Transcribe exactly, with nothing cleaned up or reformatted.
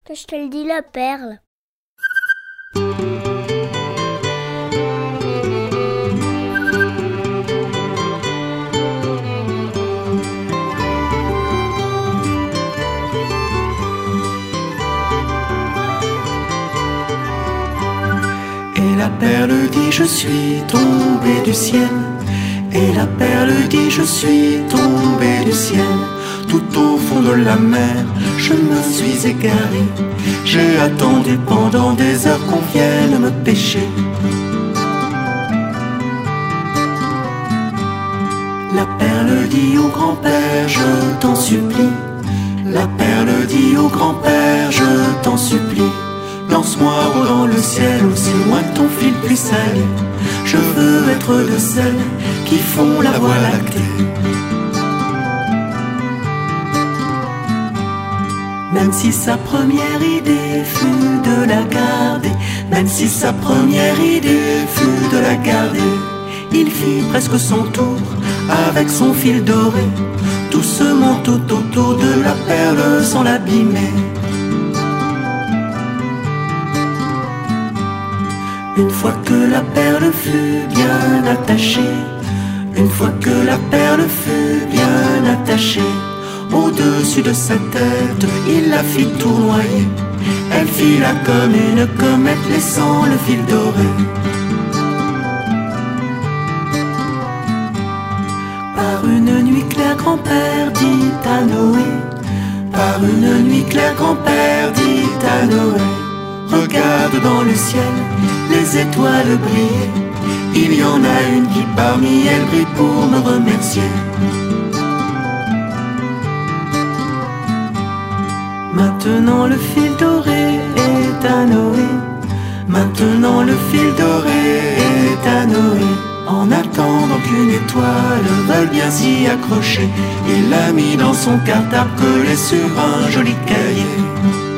Que je te le dis, la perle. Et la perle dit je suis tombé du ciel. Et la perle dit je suis tombé du ciel. Tout au fond de la mer, je me suis égaré. J'ai attendu pendant des heures qu'on vienne me pêcher. La perle dit au grand-père, je t'en supplie. La perle dit au grand-père, je t'en supplie. Lance-moi haut dans le ciel, aussi loin que ton fil puisse aller. Je veux être de celles qui font la voie lactée. Même si sa première idée fut de la garder, même si sa première idée fut de la garder, il fit presque son tour avec son fil doré, doucement tout autour de la perle sans l'abîmer. Une fois que la perle fut bien attachée, une fois que la perle fut bien attachée, au-dessus de sa tête, il la fit tournoyer. Elle fila comme une comète, laissant le fil doré. Par une nuit claire, grand-père dit à Noé. Par une nuit claire, grand-père dit à Noé. Regarde dans le ciel, les étoiles brillent. Il y en a une qui parmi elles brille pour me remercier. Maintenant le fil doré est à Noé. Maintenant le fil doré est à Noé. En attendant qu'une étoile veuille bien s'y accrocher, il l'a mis dans son cartable collé sur un joli cahier.